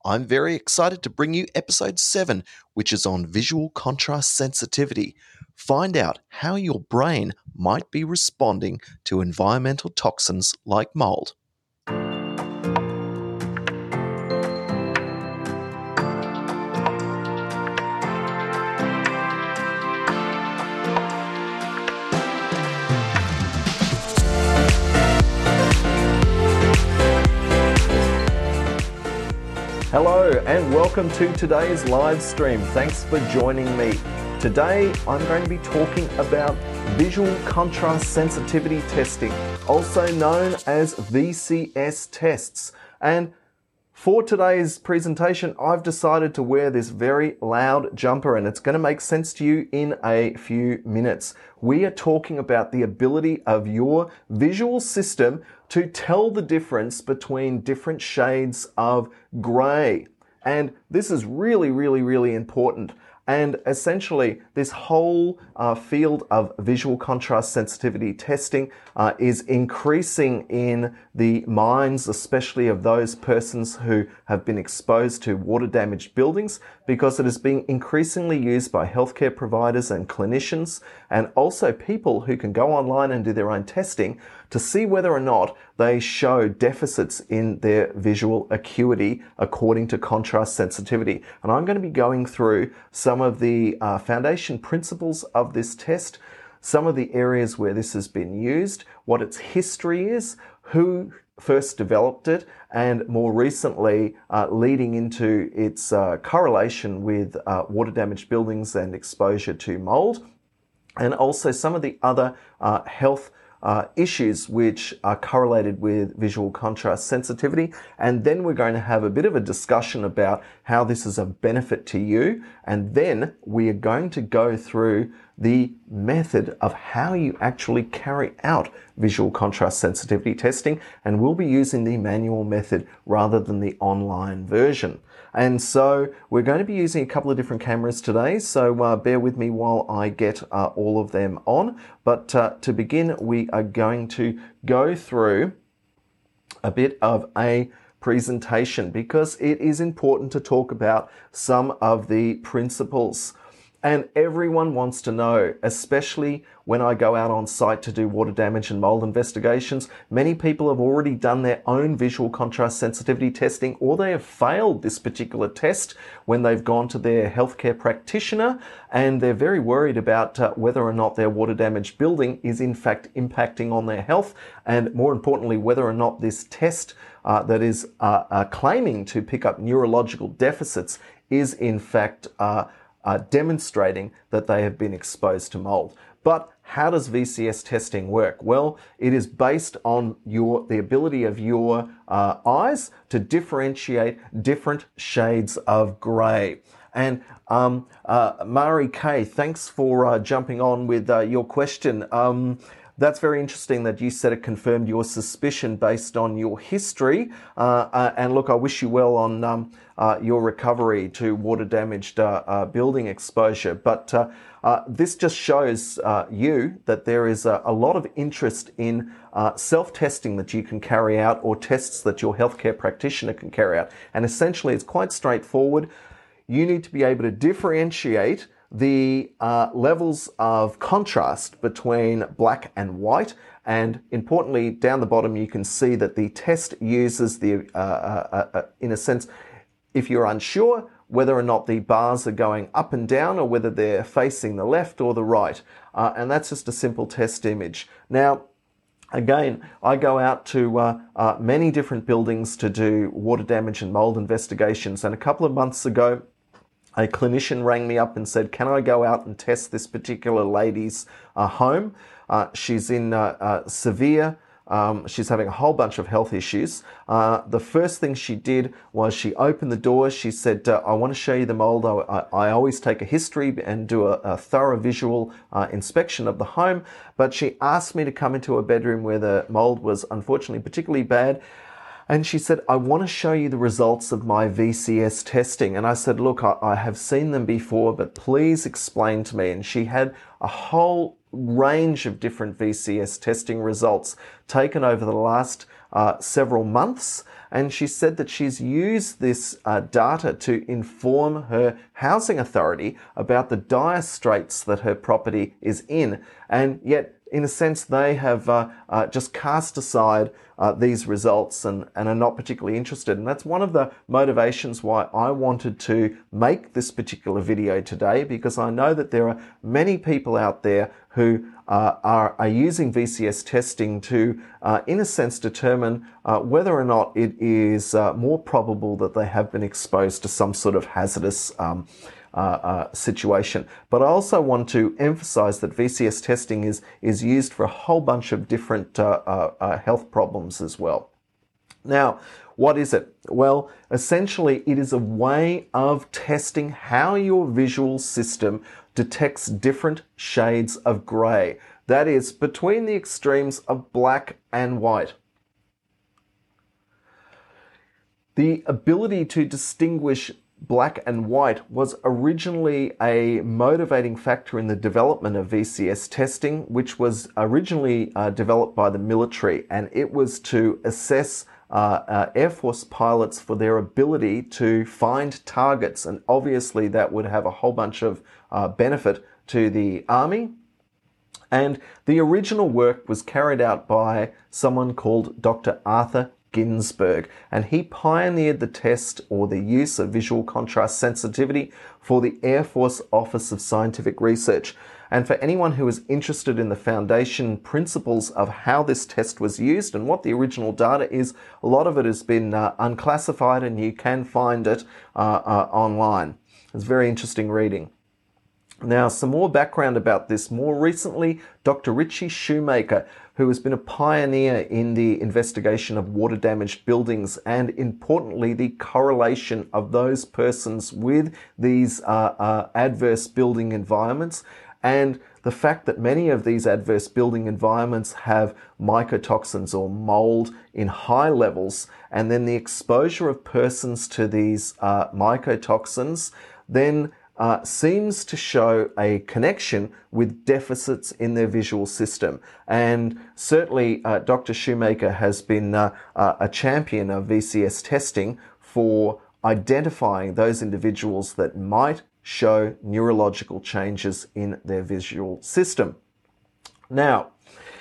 I'm very excited to bring you episode 7, which is on visual contrast sensitivity. Find out how your brain might be responding to environmental toxins like mold. Hello and welcome to today's live stream. Thanks for joining me. Today I'm going to be talking about visual contrast sensitivity testing, also known as VCS tests. And for today's presentation, I've decided to wear this very loud jumper, and it's going to make sense to you in a few minutes. We are talking about the ability of your visual system to tell the difference between different shades of grey. And this is really important. And essentially, this whole field of visual contrast sensitivity testing is increasing in the minds, especially of those persons who have been exposed to water-damaged buildings, because it is being increasingly used by healthcare providers and clinicians, and also people who can go online and do their own testing to see whether or not they show deficits in their visual acuity according to contrast sensitivity. And I'm going to be going through some of the foundation principles of this test, some of the areas where this has been used, what its history is, who first developed it, and more recently leading into its correlation with water-damaged buildings and exposure to mold, and also some of the other health issues which are correlated with visual contrast sensitivity. And then we're going to have a bit of a discussion about how this is a benefit to you. And then we are going to go through the method of how you actually carry out visual contrast sensitivity testing. And we'll be using the manual method rather than the online version. And so we're going to be using a couple of different cameras today, so bear with me while I get all of them on. But to begin, we are going to go through a bit of a presentation because it is important to talk about some of the principles. And everyone wants to know, especially when I go out on site to do water damage and mold investigations, many people have already done their own visual contrast sensitivity testing, or they have failed this particular test when they've gone to their healthcare practitioner, and they're very worried about whether or not their water damaged building is in fact impacting on their health, and more importantly, whether or not this test that is claiming to pick up neurological deficits is in fact demonstrating that they have been exposed to mold. But how does VCS testing work? Well, it is based on the ability of your eyes to differentiate different shades of grey. And Mari K, thanks for jumping on with your question. That's very interesting that you said it confirmed your suspicion based on your history. And look, I wish you well on your recovery to water-damaged building exposure. But this just shows you that there is a lot of interest in self-testing that you can carry out, or tests that your healthcare practitioner can carry out. And essentially, it's quite straightforward. You need to be able to differentiate the levels of contrast between black and white, and importantly, down the bottom you can see that the test uses the, in a sense, if you're unsure whether or not the bars are going up and down or whether they're facing the left or the right, and that's just a simple test image. Now, again, I go out to many different buildings to do water damage and mold investigations, and a couple of months ago, a clinician rang me up and said, can I go out and test this particular lady's home? She's in severe, she's having a whole bunch of health issues. The first thing she did was she opened the door. She said, I want to show you the mold. I always take a history and do a thorough visual inspection of the home. But she asked me to come into a bedroom where the mold was unfortunately particularly bad. And she said, I want to show you the results of my VCS testing. And I said, look, I have seen them before, but please explain to me. And she had a whole range of different VCS testing results taken over the last several months. and she said that she's used this data to inform her housing authority about the dire straits that her property is in, and yet in a sense they have just cast aside these results and are not particularly interested. And that's one of the motivations why I wanted to make this particular video today, because I know that there are many people out there who are using VCS testing to, in a sense, determine whether or not it is more probable that they have been exposed to some sort of hazardous situation. But I also want to emphasize that VCS testing is used for a whole bunch of different health problems as well. Now, what is it? Well, essentially it is a way of testing how your visual system detects different shades of grey. That is, between the extremes of black and white. The ability to distinguish black and white was originally a motivating factor in the development of VCS testing, which was originally developed by the military, and it was to assess Air Force pilots for their ability to find targets, and obviously that would have a whole bunch of benefit to the Army. And the original work was carried out by someone called Dr. Arthur Ginsberg, and he pioneered the test or the use of visual contrast sensitivity for the Air Force Office of Scientific Research. And for anyone who is interested in the foundation principles of how this test was used and what the original data is, a lot of it has been unclassified, and you can find it online. It's very interesting reading. Now, some more background about this. More recently, Dr. Richie Shoemaker, who has been a pioneer in the investigation of water-damaged buildings and, importantly, the correlation of those persons with these adverse building environments, and the fact that many of these adverse building environments have mycotoxins or mold in high levels, and then the exposure of persons to these mycotoxins then seems to show a connection with deficits in their visual system. And certainly Dr. Shoemaker has been a champion of VCS testing for identifying those individuals that might show neurological changes in their visual system. Now,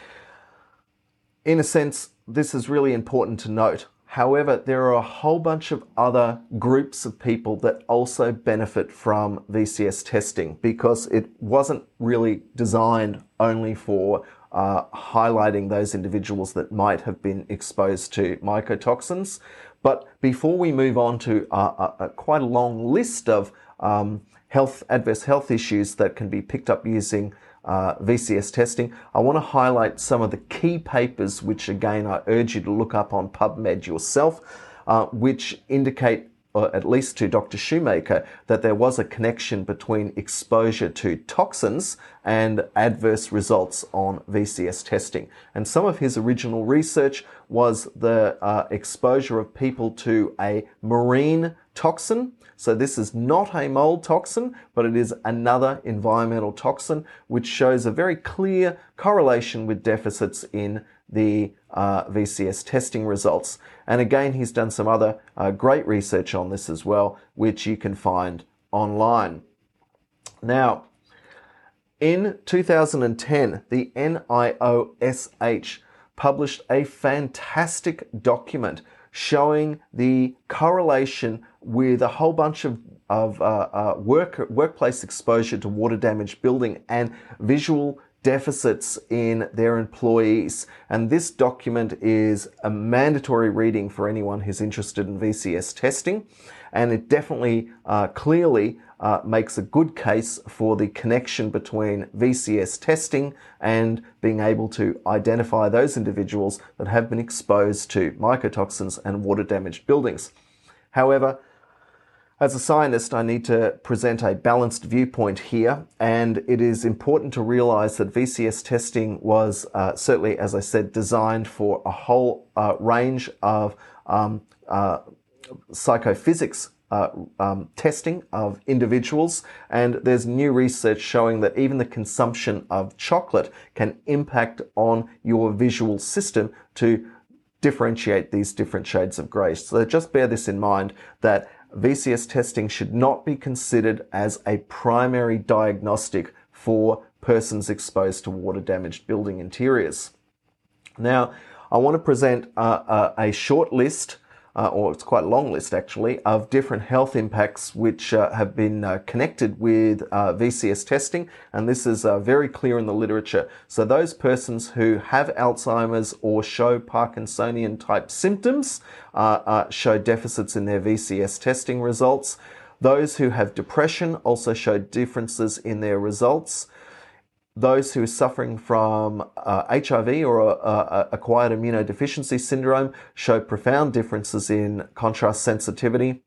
in a sense, this is really important to note. However, there are a whole bunch of other groups of people that also benefit from VCS testing, because it wasn't really designed only for highlighting those individuals that might have been exposed to mycotoxins. But before we move on to quite a long list of adverse health issues that can be picked up using VCS testing, I want to highlight some of the key papers, which again I urge you to look up on PubMed yourself, which indicate, or at least to Dr. Shoemaker, that there was a connection between exposure to toxins and adverse results on VCS testing. And some of his original research was the exposure of people to a marine toxin. So this is not a mold toxin, but it is another environmental toxin, which shows a very clear correlation with deficits in the VCS testing results. And again, he's done some other great research on this as well, which you can find online. Now, in 2010, the NIOSH published a fantastic document showing the correlation with a whole bunch of workplace exposure to water-damaged building and visual deficits in their employees. And this document is a mandatory reading for anyone who's interested in VCS testing, and it definitely clearly makes a good case for the connection between VCS testing and being able to identify those individuals that have been exposed to mycotoxins and water-damaged buildings. However, as a scientist, I need to present a balanced viewpoint here, and it is important to realize that VCS testing was certainly, as I said, designed for a whole range of psychophysics testing of individuals, and there's new research showing that even the consumption of chocolate can impact on your visual system to differentiate these different shades of grey. So just bear this in mind, that VCS testing should not be considered as a primary diagnostic for persons exposed to water-damaged building interiors. Now, I want to present a short list, or it's quite a long list actually, of different health impacts which have been connected with VCS testing, and this is very clear in the literature. So those persons who have Alzheimer's or show Parkinsonian type symptoms show deficits in their VCS testing results. Those who have depression also show differences in their results. Those who are suffering from HIV or acquired immunodeficiency syndrome show profound differences in contrast sensitivity.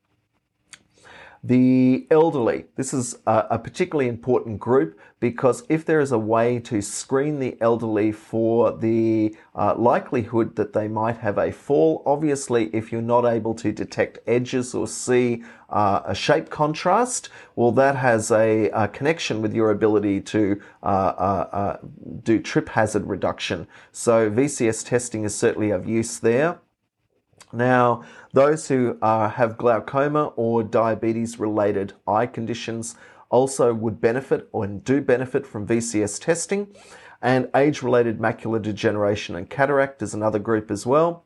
The elderly, this is a particularly important group because if there is a way to screen the elderly for the likelihood that they might have a fall, obviously if you're not able to detect edges or see a shape contrast, well, that has a connection with your ability to do trip hazard reduction. So VCS testing is certainly of use there. Now, those who have glaucoma or diabetes-related eye conditions also would benefit or do benefit from VCS testing. And age-related macular degeneration and cataract is another group as well.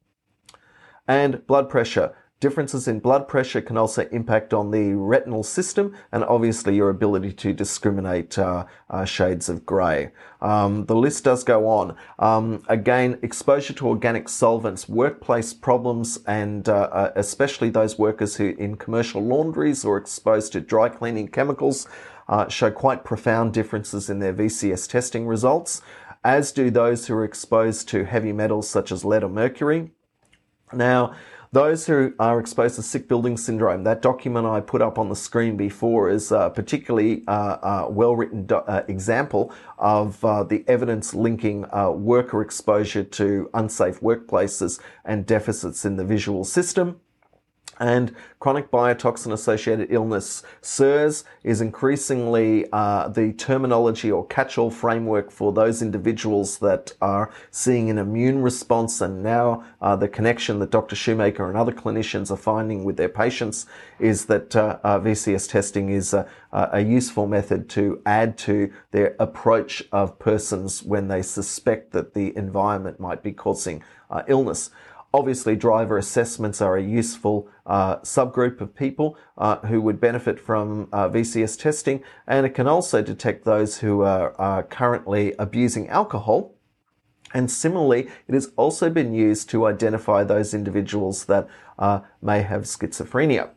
And blood pressure. Differences in blood pressure can also impact on the retinal system and obviously your ability to discriminate shades of grey. The list does go on. Again, exposure to organic solvents, workplace problems, and especially those workers who in commercial laundries or exposed to dry cleaning chemicals show quite profound differences in their VCS testing results, as do those who are exposed to heavy metals such as lead or mercury. Now, those who are exposed to sick building syndrome, that document I put up on the screen before is a particularly well-written example of the evidence linking worker exposure to unsafe workplaces and deficits in the visual system. And chronic biotoxin-associated illness, CIRS, is increasingly the terminology or catch-all framework for those individuals that are seeing an immune response, and now the connection that Dr. Shoemaker and other clinicians are finding with their patients is that VCS testing is a useful method to add to their approach of persons when they suspect that the environment might be causing illness. Obviously, driver assessments are a useful subgroup of people who would benefit from VCS testing, and it can also detect those who are currently abusing alcohol. And similarly, it has also been used to identify those individuals that may have schizophrenia.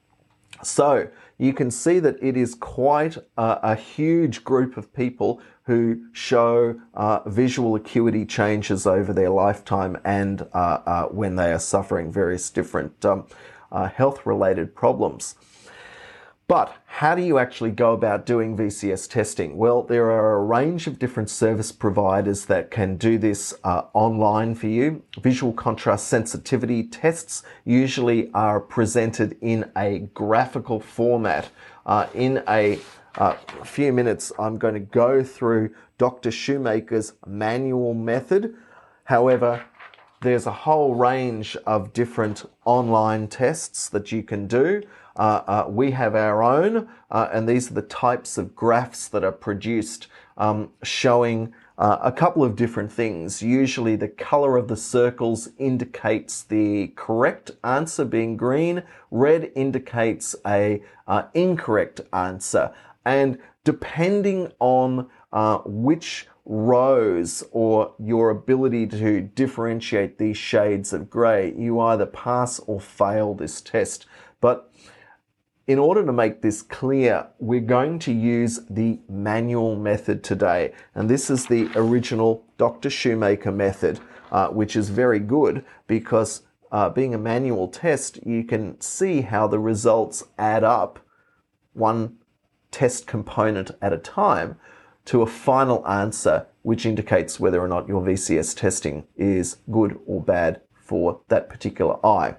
So you can see that it is quite a huge group of people who show visual acuity changes over their lifetime and when they are suffering various different health-related problems. But how do you actually go about doing VCS testing? Well, there are a range of different service providers that can do this online for you. Visual contrast sensitivity tests usually are presented in a graphical format. In a few minutes, I'm going to go through Dr. Shoemaker's manual method. However, there's a whole range of different online tests that you can do. We have our own, and these are the types of graphs that are produced showing a couple of different things. Usually the color of the circles indicates the correct answer being green. Red indicates a incorrect answer. And depending on which rows or your ability to differentiate these shades of grey, you either pass or fail this test. But in order to make this clear, we're going to use the manual method today. And this is the original Dr. Shoemaker method, which is very good because being a manual test, you can see how the results add up one test component at a time to a final answer, which indicates whether or not your VCS testing is good or bad for that particular eye.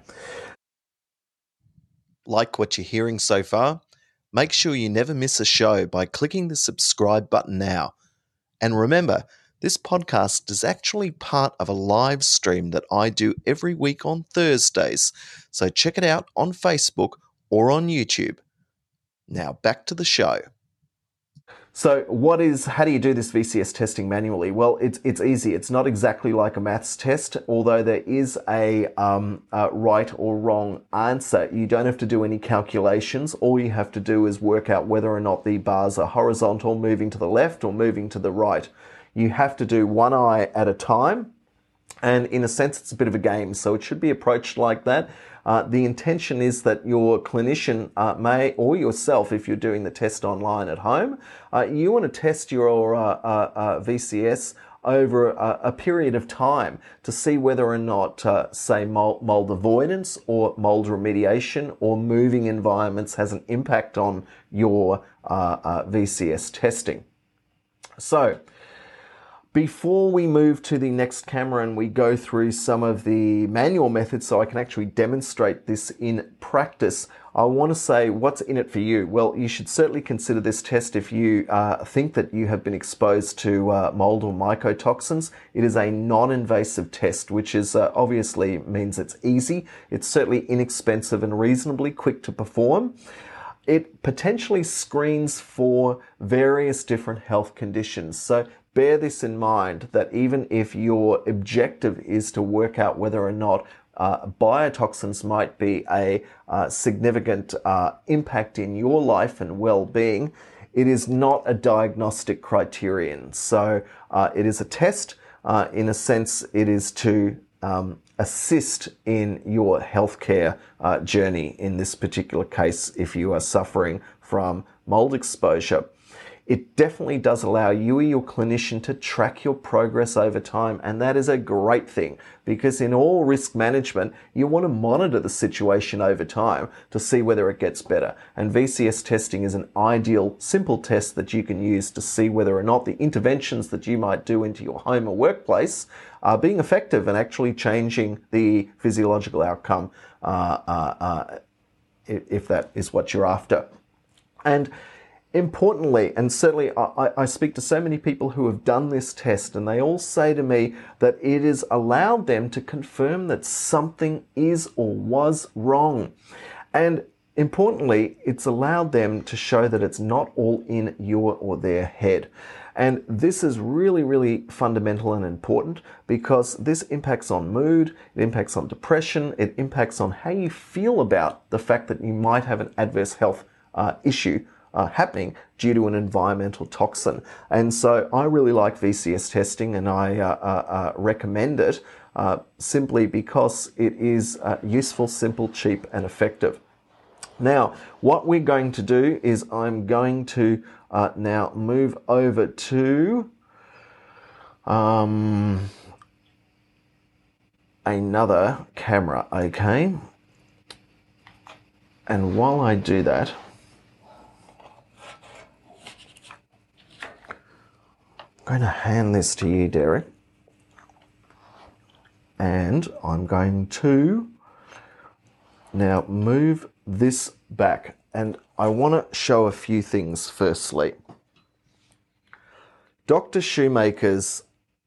Like what you're hearing so far? Make sure you never miss a show by clicking the subscribe button now. And remember, This podcast is actually part of a live stream that I do every week on Thursdays, so check it out on Facebook or on YouTube. Now back to the show. So how do you do this VCS testing manually? Well, it's easy. It's not exactly like a maths test, although there is a right or wrong answer. You don't have to do any calculations. All you have to do is work out whether or not the bars are horizontal, moving to the left or moving to the right. You have to do one eye at a time. And in a sense, it's a bit of a game, so it should be approached like that. The intention is that your clinician may, or yourself, if you're doing the test online at home, you want to test your VCS over a period of time to see whether or not, say, mold avoidance or mold remediation or moving environments has an impact on your VCS testing. So, before we move to the next camera and we go through some of the manual methods so I can actually demonstrate this in practice, I want to say what's in it for you. Well, you should certainly consider this test if you think that you have been exposed to mold or mycotoxins. It is a non-invasive test, which is obviously means it's easy. It's certainly inexpensive and reasonably quick to perform. It potentially screens for various different health conditions. So bear this in mind, that even if your objective is to work out whether or not biotoxins might be a significant impact in your life and well-being, it is not a diagnostic criterion. So it is a test. In a sense, it is to assist in your healthcare journey. In this particular case, if you are suffering from mold exposure, it definitely does allow you or your clinician to track your progress over time, and that is a great thing, because in all risk management, you want to monitor the situation over time to see whether it gets better. And VCS testing is an ideal, simple test that you can use to see whether or not the interventions that you might do into your home or workplace are being effective and actually changing the physiological outcome, if that is what you're after. And importantly, and certainly I speak to so many people who have done this test, and they all say to me that it has allowed them to confirm that something is or was wrong. And importantly, it's allowed them to show that it's not all in your or their head. And this is really, really fundamental and important, because this impacts on mood, it impacts on depression, it impacts on how you feel about the fact that you might have an adverse health issue happening due to an environmental toxin. And so I really like VCS testing, and I recommend it simply because it is useful, simple, cheap, and effective. Now, what we're going to do is I'm going to now move over to another camera, okay? And while I do that, I'm going to hand this to you, Derek, and I'm going to now move this back, and I want to show a few things firstly. Dr. Shoemaker's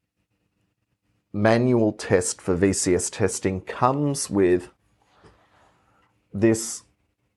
manual test for VCS testing comes with this,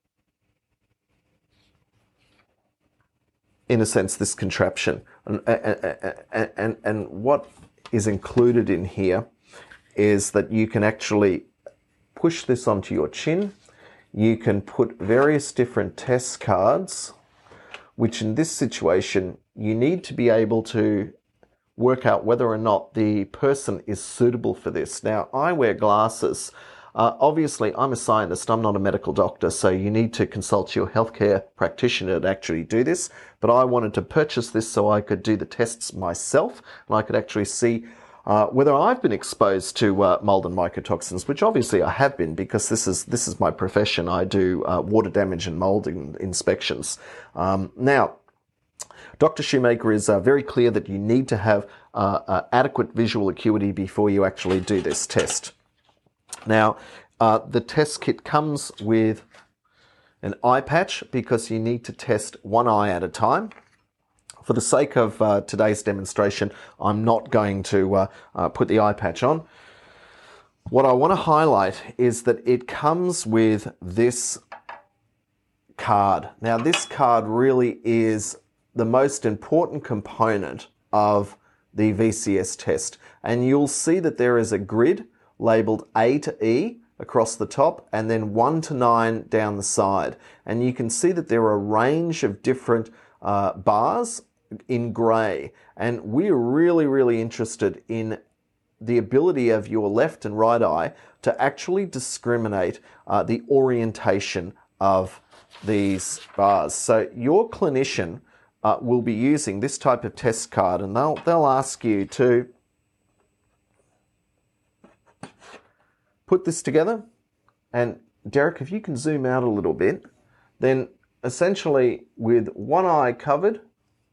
in a sense, this contraption. And what is included in here is that you can actually push this onto your chin. You can put various different test cards, which in this situation, you need to be able to work out whether or not the person is suitable for this. Now, I wear glasses. Obviously, I'm a scientist, I'm not a medical doctor, so you need to consult your healthcare practitioner to actually do this. But I wanted to purchase this so I could do the tests myself, and I could actually see whether I've been exposed to mold and mycotoxins, which obviously I have been, because this is my profession. I do water damage and mold inspections. Now, Dr. Shoemaker is very clear that you need to have adequate visual acuity before you actually do this test. Now, the test kit comes with an eye patch, because you need to test one eye at a time. For the sake of today's demonstration, I'm not going to put the eye patch on. What I want to highlight is that it comes with this card. Now, this card really is the most important component of the VCS test. And you'll see that there is a grid labeled A to E across the top and then 1 to 9 down the side. And you can see that there are a range of different bars in grey. And we're really interested in the ability of your left and right eye to actually discriminate the orientation of these bars. So your clinician will be using this type of test card, and they'll ask you to put this together. And Derek, if you can zoom out a little bit, then essentially with one eye covered,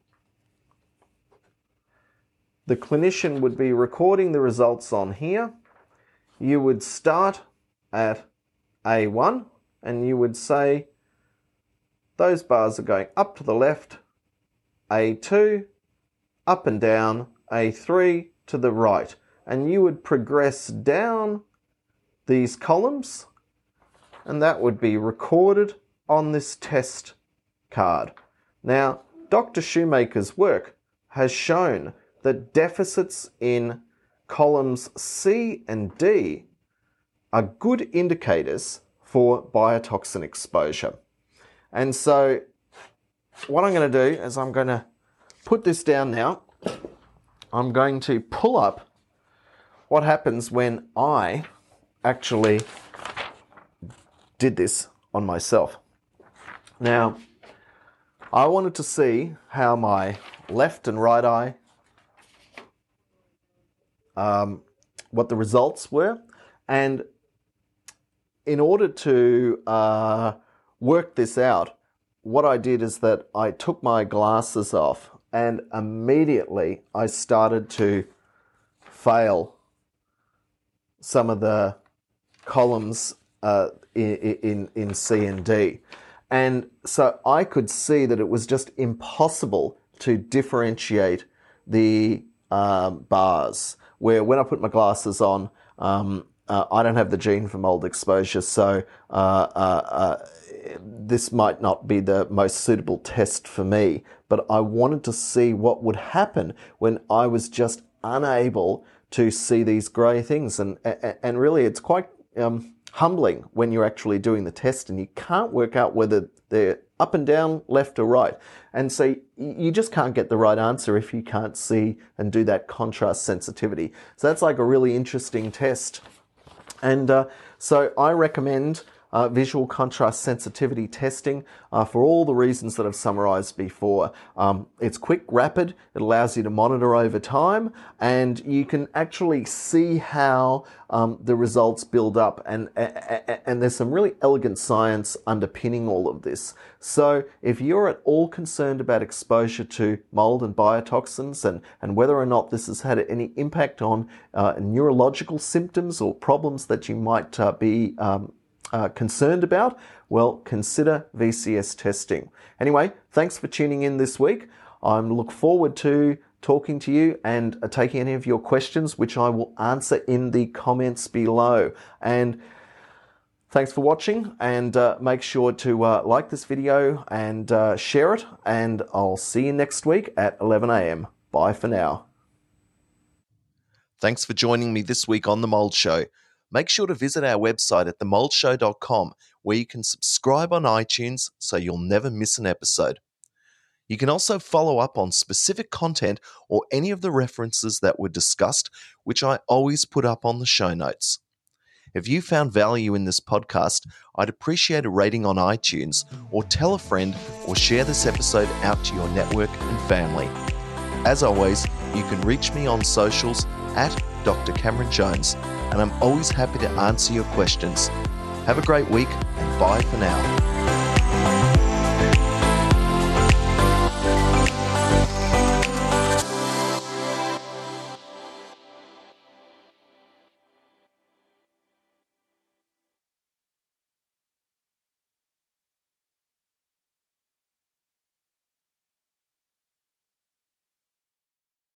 the clinician would be recording the results on here. You would start at A1 and you would say those bars are going up to the left, A2, up and down, A3 to the right. And you would progress down these columns and that would be recorded on this test card. Now, Dr. Shoemaker's work has shown that deficits in columns C and D are good indicators for biotoxin exposure. And so what I'm going to do is I'm going to put this down now. I'm going to pull up what happens when I actually did this on myself. Now, I wanted to see how my left and right eye what the results were, and in order to work this out, what I did is that I took my glasses off and immediately I started to fail some of the columns in C and D. And so I could see that it was just impossible to differentiate the bars, where when I put my glasses on, I don't have the gene for mold exposure, so this might not be the most suitable test for me. But I wanted to see what would happen when I was just unable to see these grey things. And really, it's quite humbling when you're actually doing the test and you can't work out whether they're up and down, left or right. And so you just can't get the right answer if you can't see and do that contrast sensitivity. So that's like a really interesting test. And so I recommend visual contrast sensitivity testing for all the reasons that I've summarized before. It's quick, rapid, it allows you to monitor over time, and you can actually see how the results build up, and there's some really elegant science underpinning all of this. So if you're at all concerned about exposure to mold and biotoxins and whether or not this has had any impact on neurological symptoms or problems that you might be concerned about, well, consider VCS testing. Anyway, thanks for tuning in this week. I look forward to talking to you and taking any of your questions, which I will answer in the comments below. And thanks for watching, and make sure to like this video and share it, and I'll see you next week at 11 a.m. Bye for now. Thanks for joining me this week on The Mold Show. Make sure to visit our website at themoldshow.com, where you can subscribe on iTunes so you'll never miss an episode. You can also follow up on specific content or any of the references that were discussed, which I always put up on the show notes. If you found value in this podcast, I'd appreciate a rating on iTunes, or tell a friend or share this episode out to your network and family. As always, you can reach me on socials at Dr. Cameron Jones, and I'm always happy to answer your questions. Have a great week, and bye for now.